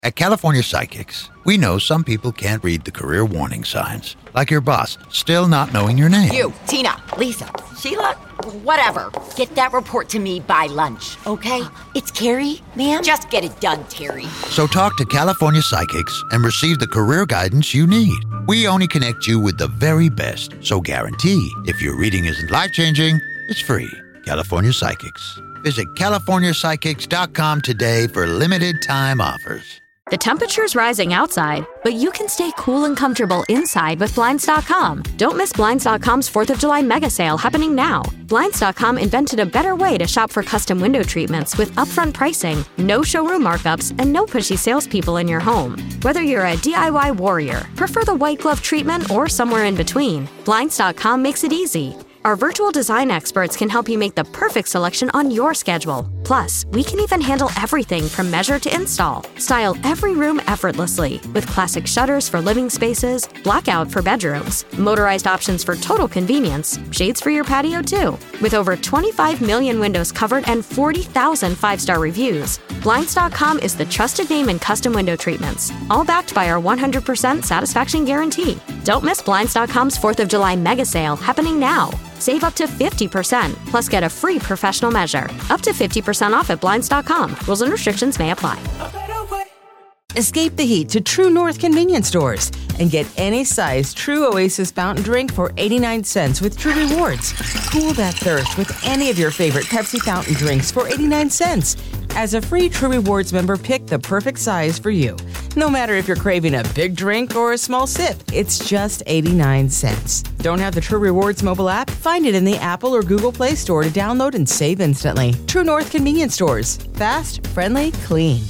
At California Psychics, we know some people can't read the career warning signs, like your boss still not knowing your name. You, Tina, Lisa, Sheila, whatever. Get that report to me by lunch, okay? It's Carrie, ma'am. Just get it done, Terry. So talk to California Psychics and receive the career guidance you need. We only connect you with the very best, so guarantee if your reading isn't life-changing, it's free. California Psychics. Visit CaliforniaPsychics.com today for limited time offers. The temperature's rising outside, but you can stay cool and comfortable inside with Blinds.com. Don't miss Blinds.com's 4th of July mega sale happening now. Blinds.com invented a better way to shop for custom window treatments with upfront pricing, no showroom markups, and no pushy salespeople in your home. Whether you're a DIY warrior, prefer the white glove treatment, or somewhere in between, Blinds.com makes it easy. Our virtual design experts can help you make the perfect selection on your schedule. Plus, we can even handle everything from measure to install. Style every room effortlessly with classic shutters for living spaces, blackout for bedrooms, motorized options for total convenience, shades for your patio too. With over 25 million windows covered and 40,000 five-star reviews, Blinds.com is the trusted name in custom window treatments, all backed by our 100% satisfaction guarantee. Don't miss Blinds.com's 4th of July mega sale happening now. Save up to 50%, plus get a free professional measure. Up to 50% off at Blinds.com. Rules and restrictions may apply. Escape the heat to True North convenience stores and get any size True Oasis fountain drink for 89 cents with True Rewards. Cool that thirst with any of your favorite Pepsi fountain drinks for 89 cents. As a free True Rewards member, pick the perfect size for you. No matter if you're craving a big drink or a small sip, it's just 89 cents. Don't have the True Rewards mobile app? Find it in the Apple or Google Play Store to download and save instantly. True North convenience stores. Fast, friendly, clean.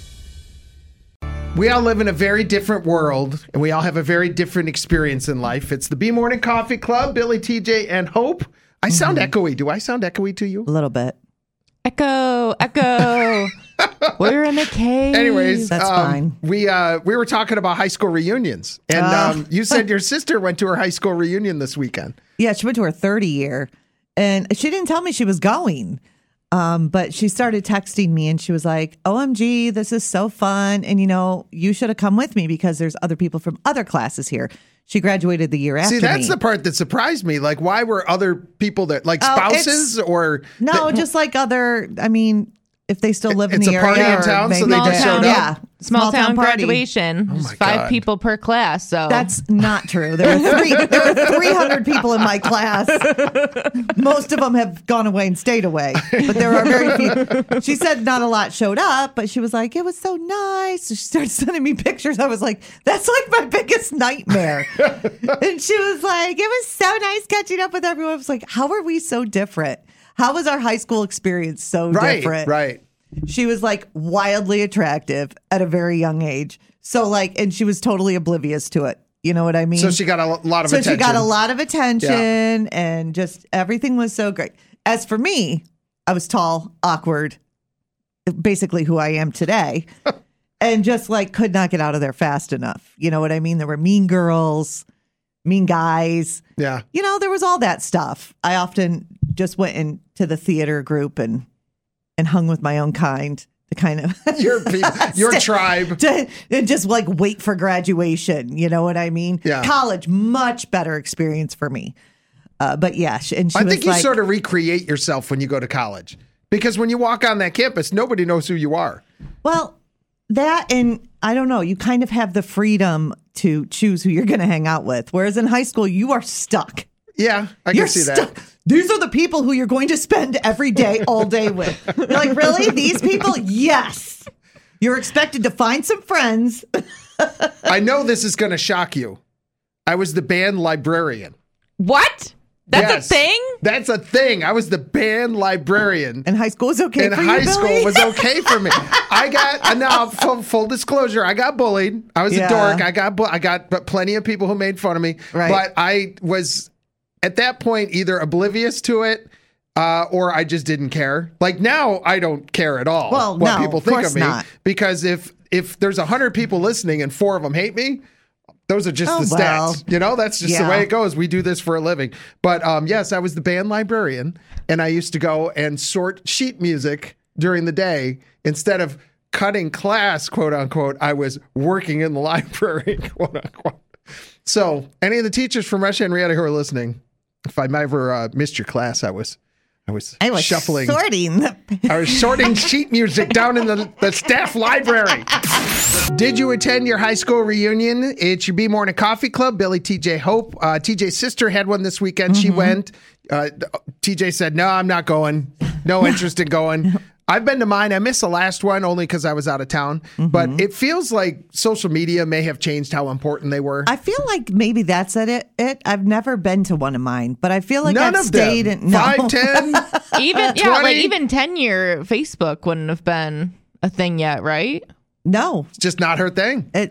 We all live in a very different world, and we all have a very different experience in life. It's the B Morning Coffee Club, Billy, TJ, and Hope. I sound echoey. Do I sound echoey to you? A little bit. Echo. We're in a cave. Anyways, that's fine. We were talking about high school reunions, and you said your sister went to her high school reunion this weekend. Yeah, she went to her 30 year, and she didn't tell me she was going. But she started texting me and she was like, OMG, this is so fun. And, you should have come with me because there's other people from other classes here. She graduated the year after me. See, that's the part that surprised me. Like, why were other people that, like spouses or? No, just like if they still live in the area. It's a party in town, so they just showed up? Yeah. Small town party. graduation. Oh my 5 God. people per class. So that's not true. There were 300 people in my class. Most of them have gone away and stayed away, but there are very few. She said not a lot showed up, but she was like, it was so nice. So she started sending me pictures. I was like, that's like my biggest nightmare. And she was like, it was so nice catching up with everyone. I was like, how are we so different? How was our high school experience so different? Right. She was like wildly attractive at a very young age. So and she was totally oblivious to it. You know what I mean? So she got a lot of attention. So she got a lot of attention and just everything was so great. As for me, I was tall, awkward, basically who I am today. And just could not get out of there fast enough. You know what I mean? There were mean girls, mean guys. Yeah. There was all that stuff. I often just went into the theater group and hung with my own kind to kind of your people, your tribe, and just wait for graduation. You know what I mean? Yeah. College, much better experience for me. But yeah, and she I was think you sort of recreate yourself when you go to college because when you walk on that campus, nobody knows who you are. Well, that and I don't know, you kind of have the freedom to choose who you're going to hang out with, whereas in high school you are stuck. Yeah, I can see that. These are the people who you're going to spend every day, all day with. You're like, really? These people? Yes. You're expected to find some friends. I know this is going to shock you. I was the band librarian. What? That's a thing? That's a thing. I was the band librarian. And high school was okay for you, And high school Billy? was okay for me. I got, now full disclosure, I got bullied. I was a dork. I got plenty of people who made fun of me. Right. But I was, at that point, either oblivious to it or I just didn't care. Like now, I don't care at all what people think of me. Not. Because if there's 100 people listening and 4 of them hate me, those are just the stats. That's just the way it goes. We do this for a living. But yes, I was the band librarian, and I used to go and sort sheet music during the day instead of cutting class, quote unquote, I was working in the library, quote unquote. So any of the teachers from Russia Henrietta who are listening, if I ever missed your class, I was shuffling. I was sorting sheet music down in the staff library. Did you attend your high school reunion? It's your B Morning Coffee Club. Billy, TJ, Hope. TJ's sister had one this weekend. Mm-hmm. She went. TJ said, no, I'm not going. No interest in going. I've been to mine. I missed the last one only because I was out of town. Mm-hmm. But it feels like social media may have changed how important they were. I feel like maybe that's it. I've never been to one of mine, but I feel like None I've of stayed them. in 5, 10, even 20? like even 10-year Facebook wouldn't have been a thing yet, right? No, it's just not her thing. I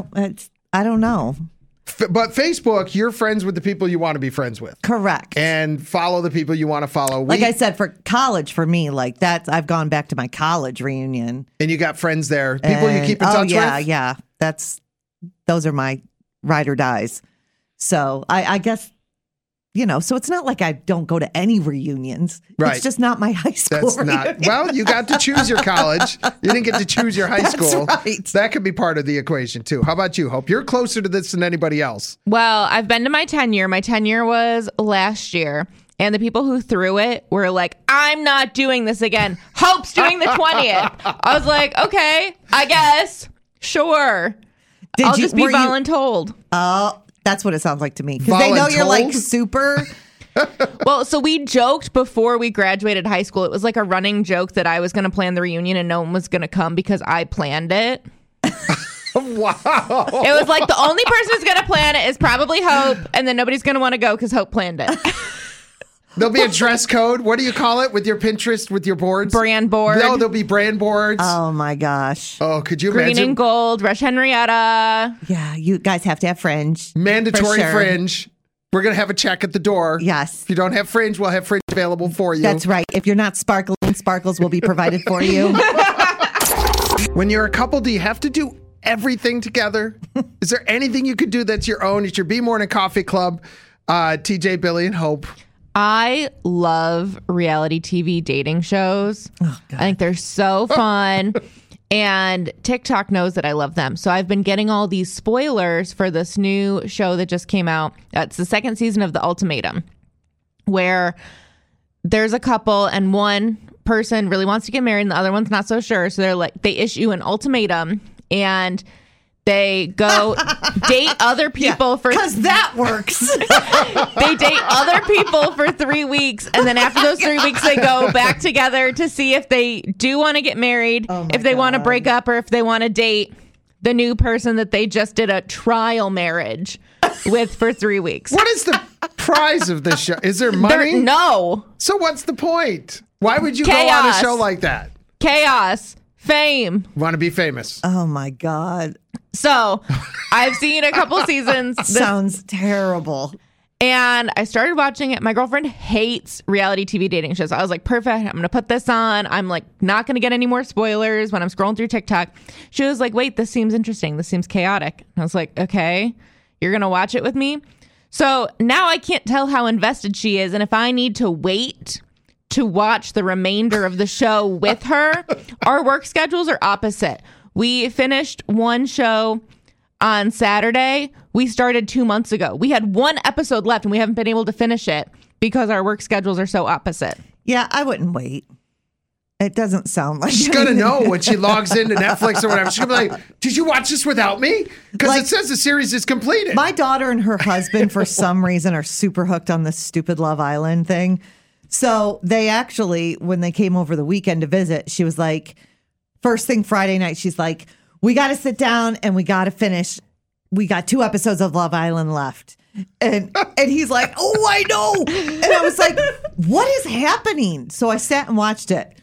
don't know. But Facebook, you're friends with the people you want to be friends with. Correct. And follow the people you want to follow. Like I said, for college, for me, like that, I've gone back to my college reunion. And you got friends there. People you keep in touch with? Yeah. Those are my ride or dies. So I guess, so it's not like I don't go to any reunions. Right. It's just not my high school reunion. Well, you got to choose your college. You didn't get to choose your high school. Right. That could be part of the equation, too. How about you, Hope? You're closer to this than anybody else. Well, I've been to my 10-year. My 10-year was last year. And the people who threw it were like, I'm not doing this again. Hope's doing the 20th. I was like, okay, I guess. Sure. I'll just be voluntold. Oh, that's what it sounds like to me. Because they know you're like super. Well, so we joked before we graduated high school. It was like a running joke that I was going to plan the reunion and no one was going to come because I planned it. Wow. It was like the only person who's going to plan it is probably Hope. And then nobody's going to want to go because Hope planned it. There'll be a dress code. What do you call it with your Pinterest, with your boards? Brand board. No, there'll be brand boards. Oh, my gosh. Oh, could you imagine? Green and gold, Rush Henrietta. Yeah, you guys have to have fringe. Mandatory fringe. We're going to have a check at the door. Yes. If you don't have fringe, we'll have fringe available for you. That's right. If you're not sparkling, sparkles will be provided for you. When you're a couple, do you have to do everything together? Is there anything you could do that's your own? It's your B Morning Coffee Club. TJ, Billy, and Hope. I love reality TV dating shows. Oh, I think they're so fun. And TikTok knows that I love them. So I've been getting all these spoilers for this new show that just came out. It's the second season of The Ultimatum, where there's a couple and one person really wants to get married and the other one's not so sure. So they issue an ultimatum and they go date other people for... Because that works. They date other people for 3 weeks. And then after those 3 weeks, they go back together to see if they do want to get married, if they want to break up, or if they want to date the new person that they just did a trial marriage with for 3 weeks. What is the prize of this show? Is there money? No. So what's the point? Why would you go on a show like that? Chaos. Fame. Want to be famous. Oh, my God. So I've seen a couple seasons. Sounds terrible. And I started watching it. My girlfriend hates reality TV dating shows. I was like, perfect. I'm going to put this on. I'm like, not going to get any more spoilers when I'm scrolling through TikTok. She was like, wait, this seems interesting. This seems chaotic. And I was like, okay, you're going to watch it with me. So now I can't tell how invested she is. And if I need to wait to watch the remainder of the show with her, our work schedules are opposite. We finished one show on Saturday. We started 2 months ago. We had one episode left and we haven't been able to finish it because our work schedules are so opposite. Yeah, I wouldn't wait. It doesn't sound like she's going to know when she logs into Netflix or whatever. She's going to be like, did you watch this without me? Because it says the series is completed. My daughter and her husband, for some reason, are super hooked on this stupid Love Island thing. So they actually, when they came over the weekend to visit, she was like, first thing Friday night, she's like, we got to sit down and we got to finish. We got 2 episodes of Love Island left. And he's like, oh, I know. And I was like, what is happening? So I sat and watched it.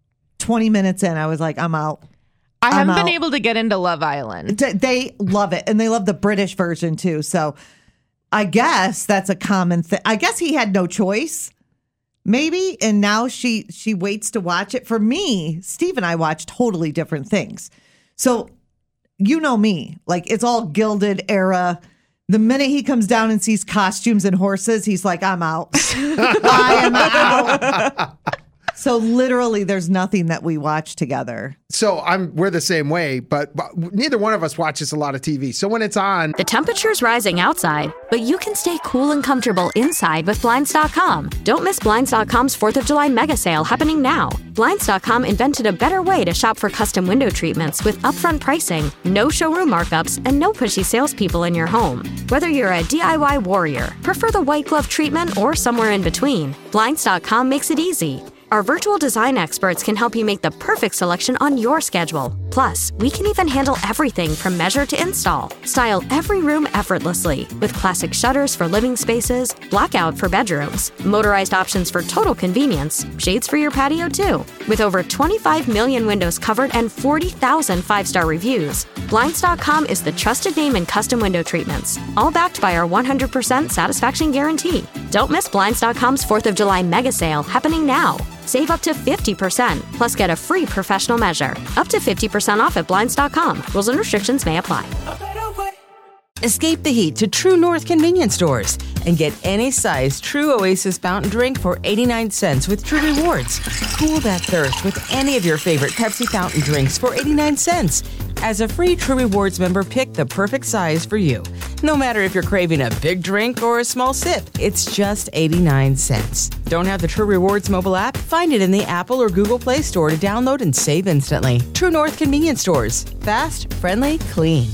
20 minutes in, I was like, I'm out. I haven't been able to get into Love Island. They love it. And they love the British version too. So I guess that's a common thing. I guess he had no choice. Maybe. And now she waits to watch it. For me, Steve and I watch totally different things. So, you know me, like it's all Gilded era. The minute he comes down and sees costumes and horses, he's like, I'm out. I am out. So literally, there's nothing that we watch together. So we're the same way, but neither one of us watches a lot of TV. So when it's on, The temperature's rising outside, but you can stay cool and comfortable inside with Blinds.com. Don't miss Blinds.com's 4th of July mega sale happening now. Blinds.com invented a better way to shop for custom window treatments with upfront pricing, no showroom markups, and no pushy salespeople in your home. Whether you're a DIY warrior, prefer the white glove treatment, or somewhere in between, Blinds.com makes it easy. Our virtual design experts can help you make the perfect selection on your schedule. Plus, we can even handle everything from measure to install. Style every room effortlessly with classic shutters for living spaces, blackout for bedrooms, motorized options for total convenience, shades for your patio too. With over 25 million windows covered and 40,000 five-star reviews, Blinds.com is the trusted name in custom window treatments, all backed by our 100% satisfaction guarantee. Don't miss Blinds.com's 4th of July mega sale happening now. Save up to 50%, plus get a free professional measure. Up to 50% off at Blinds.com. Rules and restrictions may apply. Escape the heat to True North convenience stores and get any size True Oasis fountain drink for 89 cents with True Rewards. Cool that thirst with any of your favorite Pepsi fountain drinks for 89 cents. As a free True Rewards member, pick the perfect size for you. No matter if you're craving a big drink or a small sip, it's just 89 cents. Don't have the True Rewards mobile app? Find it in the Apple or Google Play Store to download and save instantly. True North convenience stores. Fast, friendly, clean.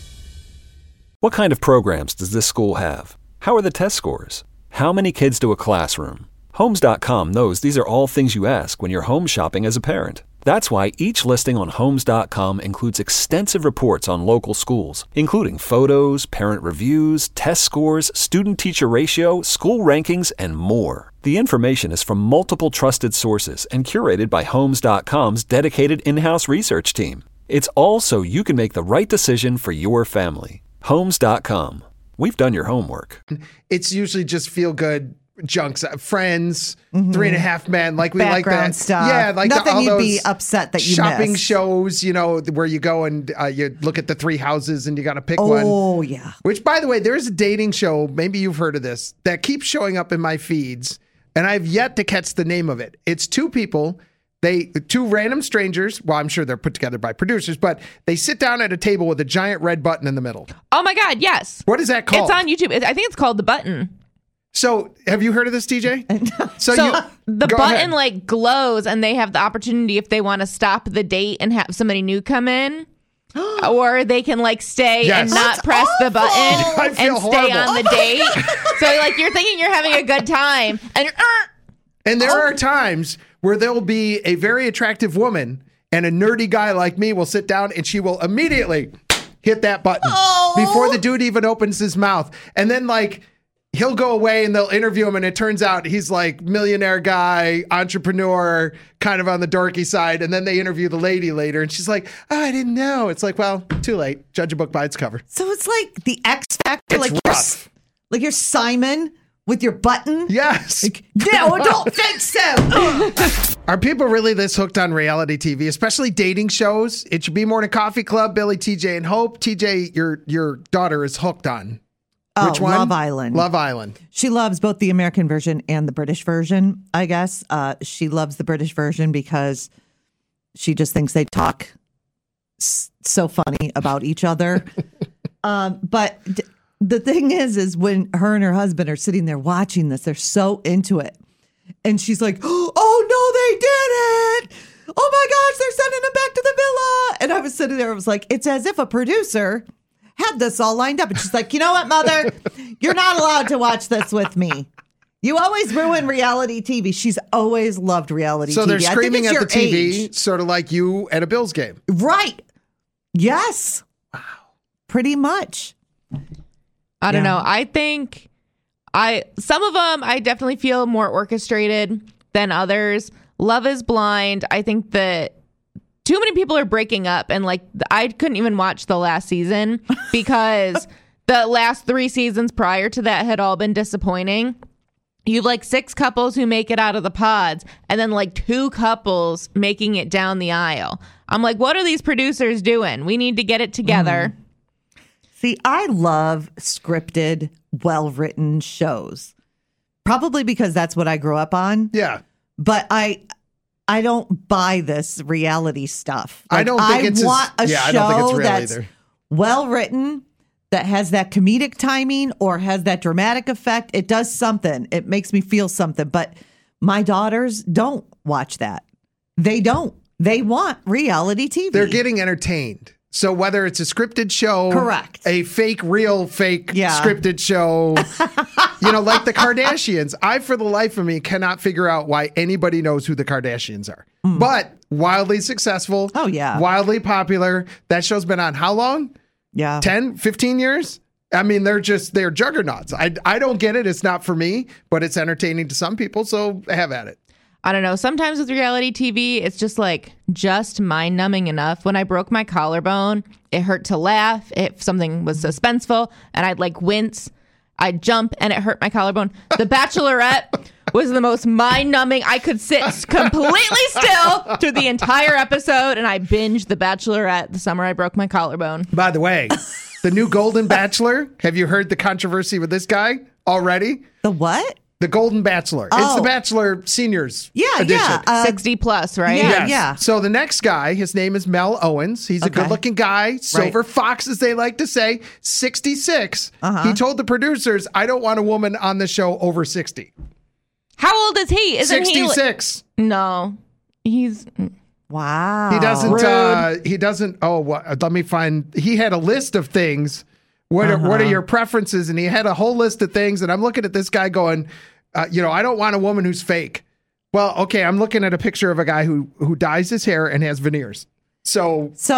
What kind of programs does this school have? How are the test scores? How many kids do a classroom? Homes.com knows these are all things you ask when you're home shopping as a parent. That's why each listing on Homes.com includes extensive reports on local schools, including photos, parent reviews, test scores, student-teacher ratio, school rankings, and more. The information is from multiple trusted sources and curated by Homes.com's dedicated in-house research team. It's all so you can make the right decision for your family. Homes.com. We've done your homework. it's usually just feel good junks, Friends, 3.5 Men, like we like that stuff. Yeah, like nothing all you'd those be upset that you shopping missed. shows, you know, where you go and you look at the 3 houses and you got to pick one. Oh yeah. Which, by the way, there's a dating show. Maybe you've heard of this that keeps showing up in my feeds, and I've yet to catch the name of it. It's 2 people. 2 random strangers. Well, I'm sure they're put together by producers, but they sit down at a table with a giant red button in the middle. Oh my God, yes. What is that called? It's on YouTube. I think it's called The Button. So, have you heard of this, TJ? So the go button ahead. like glows, and they have the opportunity if they want to stop the date and have somebody new come in. Or they can like stay Yes. and not That's press the I button feel and stay horrible. on the date. So like you're thinking you're having a good time, and you're And there are times where there'll be a very attractive woman and a nerdy guy like me will sit down and she will immediately hit that button before the dude even opens his mouth. And then like he'll go away and they'll interview him and it turns out he's like millionaire guy, entrepreneur, kind of on the dorky side. And then they interview the lady later and she's like, oh, I didn't know. It's like, well, too late. Judge a book by its cover. So it's like the X Factor, It's like rough. you're Simon with your button. Yes. No, I don't think so. Are people really this hooked on reality TV, especially dating shows? It should be Morning Coffee Club, Billy, TJ, and Hope. TJ, your daughter is hooked on. Which one? Love Island. Love Island. She loves both the American version and the British version, I guess. She loves the British version because she just thinks they talk so funny about each other. But the thing is when her and her husband are sitting there watching this, they're so into it. And she's like, oh, no, they didn't. Oh, my gosh, they're sending him back to the villa. And I was sitting there, I was like, it's as if a producer had this all lined up. And she's like, you know what, Mother? You're not allowed to watch this with me. You always ruin reality TV. She's always loved reality TV. So they're screaming I at think the it's TV, your age. sort of like you at a Bills game. Right. Yes. Wow. Pretty much. I don't know. I think some of them I definitely feel more orchestrated than others. Love is Blind. I think that too many people are breaking up, and like I couldn't even watch the last season because the last 3 seasons prior to that had all been disappointing. You've like 6 couples who make it out of the pods, and then like 2 couples making it down the aisle. I'm like, what are these producers doing? We need to get it together. See, I love scripted, well-written shows. Probably because that's what I grew up on. Yeah. But I I don't buy this reality stuff. I don't think it's want a show I don't think it's real that's either. well written, that has that comedic timing or has that dramatic effect. It does something. It makes me feel something. But my daughters don't watch that. They don't. They want reality TV. They're getting entertained. So whether it's a scripted show, correct, a fake scripted show, like the Kardashians. I, for the life of me, cannot figure out why anybody knows who the Kardashians are. But wildly successful. Oh, yeah. Wildly popular. That show's been on how long? Yeah. 10, 15 years? I mean, they're juggernauts. I don't get it. It's not for me, but it's entertaining to some people. So have at it. I don't know. Sometimes with reality TV, it's just mind numbing enough. When I broke my collarbone, it hurt to laugh. If something was suspenseful and I'd wince, I'd jump and it hurt my collarbone. The Bachelorette was the most mind numbing. I could sit completely still through the entire episode, and I binged The Bachelorette the summer I broke my collarbone. By the way, the new Golden Bachelor, have you heard the controversy with this guy already? The what? The Golden Bachelor. Oh. It's the Bachelor Seniors edition. 60 plus, right? Yeah. So the next guy, his name is Mel Owens. He's a good-looking guy, silver fox, as they like to say, 66. He told the producers, I don't want a woman on the show over 60. How old is he? Isn't 66. No. He's... Wow. He doesn't, let me find, he had a list of things. What are your preferences? And he had a whole list of things. And I'm looking at this guy going, I don't want a woman who's fake. Well, okay, I'm looking at a picture of a guy who dyes his hair and has veneers. So it's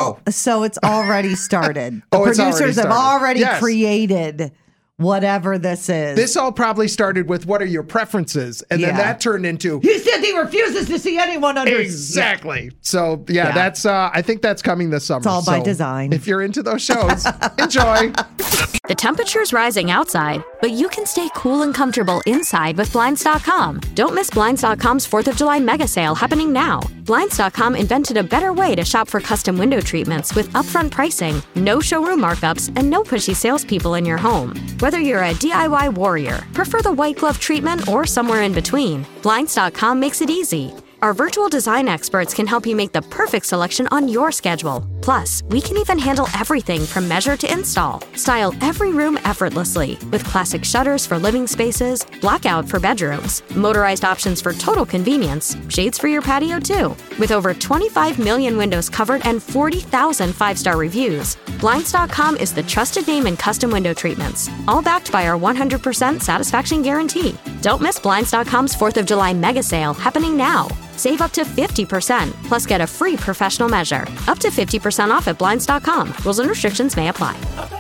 already started. The producers have already created whatever this is. This all probably started with what are your preferences? And then that turned into... He said he refuses to see anyone under... Exactly. So, that's... I think that's coming this summer. It's all by design. If you're into those shows, enjoy. The temperature's rising outside, but you can stay cool and comfortable inside with Blinds.com. Don't miss Blinds.com's 4th of July mega sale happening now. Blinds.com invented a better way to shop for custom window treatments with upfront pricing, no showroom markups, and no pushy salespeople in your home. Whether you're a DIY warrior, prefer the white glove treatment, or somewhere in between, Blinds.com makes it easy. Our virtual design experts can help you make the perfect selection on your schedule. Plus, we can even handle everything from measure to install. Style every room effortlessly with classic shutters for living spaces, blackout for bedrooms, motorized options for total convenience, shades for your patio too. With over 25 million windows covered and 40,000 5-star reviews, Blinds.com is the trusted name in custom window treatments, all backed by our 100% satisfaction guarantee. Don't miss Blinds.com's 4th of July mega sale happening now. Save up to 50%, plus get a free professional measure. Up to 50% off at Blinds.com. Rules and restrictions may apply.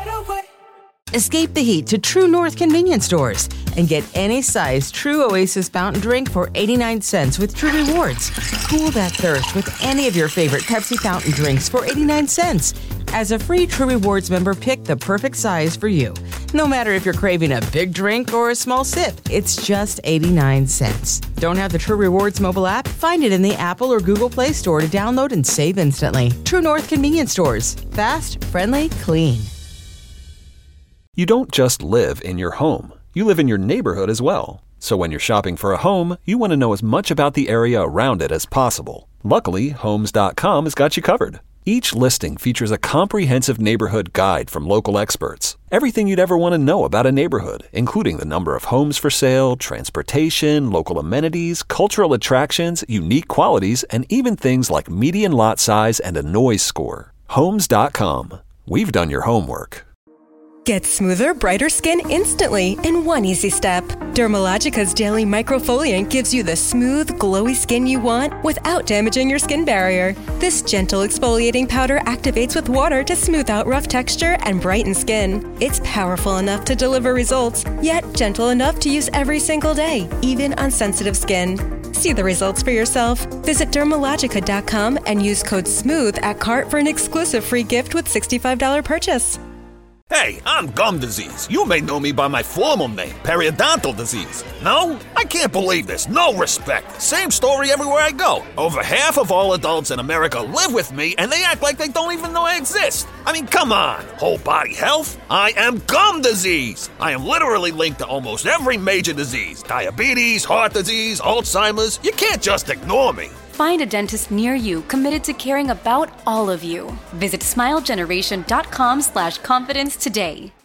Escape the heat to True North convenience stores and get any size True Oasis fountain drink for 89 cents with True Rewards. Cool that thirst with any of your favorite Pepsi fountain drinks for 89 cents. As a free True Rewards member, pick the perfect size for you. No matter if you're craving a big drink or a small sip, it's just 89 cents. Don't have the True Rewards mobile app? Find it in the Apple or Google Play Store to download and save instantly. True North convenience stores. Fast, friendly, clean. You don't just live in your home. You live in your neighborhood as well. So when you're shopping for a home, you want to know as much about the area around it as possible. Luckily, Homes.com has got you covered. Each listing features a comprehensive neighborhood guide from local experts. Everything you'd ever want to know about a neighborhood, including the number of homes for sale, transportation, local amenities, cultural attractions, unique qualities, and even things like median lot size and a noise score. Homes.com. We've done your homework. Get smoother, brighter skin instantly in one easy step. Dermalogica's daily microfoliant gives you the smooth, glowy skin you want without damaging your skin barrier. This gentle exfoliating powder activates with water to smooth out rough texture and brighten skin. It's powerful enough to deliver results, yet gentle enough to use every single day, even on sensitive skin. See the results for yourself. Visit Dermalogica.com and use code SMOOTH at cart for an exclusive free gift with $65 purchase. Hey, I'm gum disease. You may know me by my formal name, periodontal disease. No? I can't believe this. No respect. Same story everywhere I go. Over half of all adults in America live with me, and they act like they don't even know I exist. I mean, come on. Whole body health? I am gum disease. I am literally linked to almost every major disease. Diabetes, heart disease, Alzheimer's. You can't just ignore me. Find a dentist near you committed to caring about all of you. Visit smilegeneration.com/confidence today.